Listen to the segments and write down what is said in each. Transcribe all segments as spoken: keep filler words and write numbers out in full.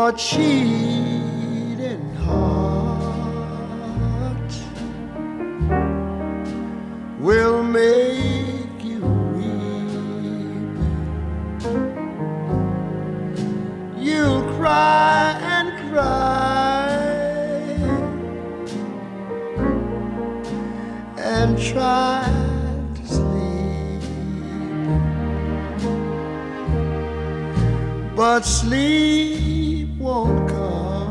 Your cheating heart will make you weep. You'll cry and cry and try to sleep, but sleep won't come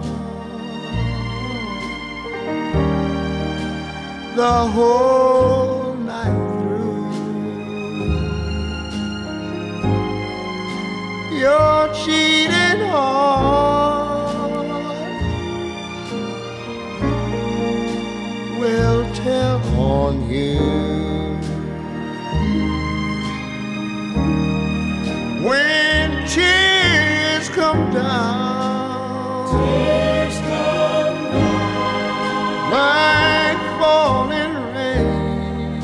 the whole night through. Your cheating heart will tell on you when tears come down, tears come down, like falling rain,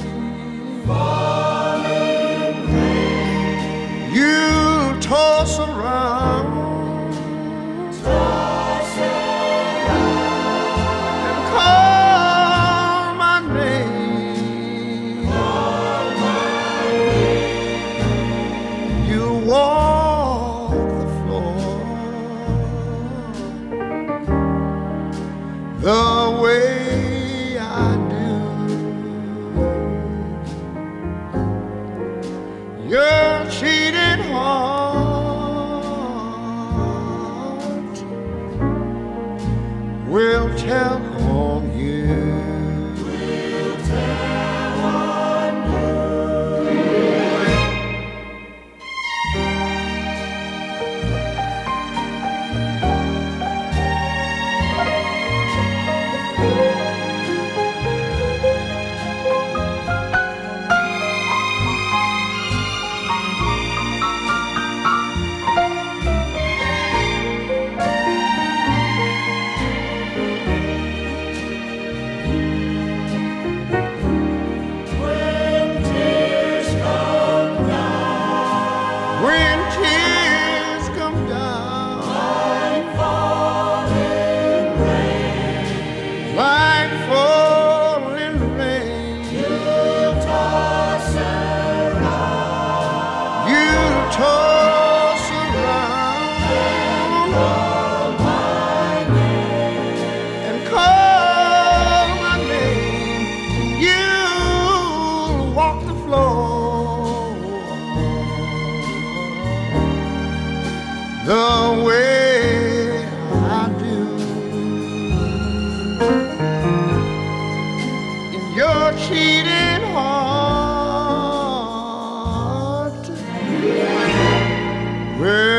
falling rain. you'll toss around, Toss around, and call my name. call my name. You'll walk the floor the way I do. Your cheating heart will tell on you. We'll tell on you. When tears come down, When tears come down, like falling rain, like falling rain, you'll toss around, you'll toss around call my name. and call my name. You'll walk the floor the way I do. In your cheating heart, well,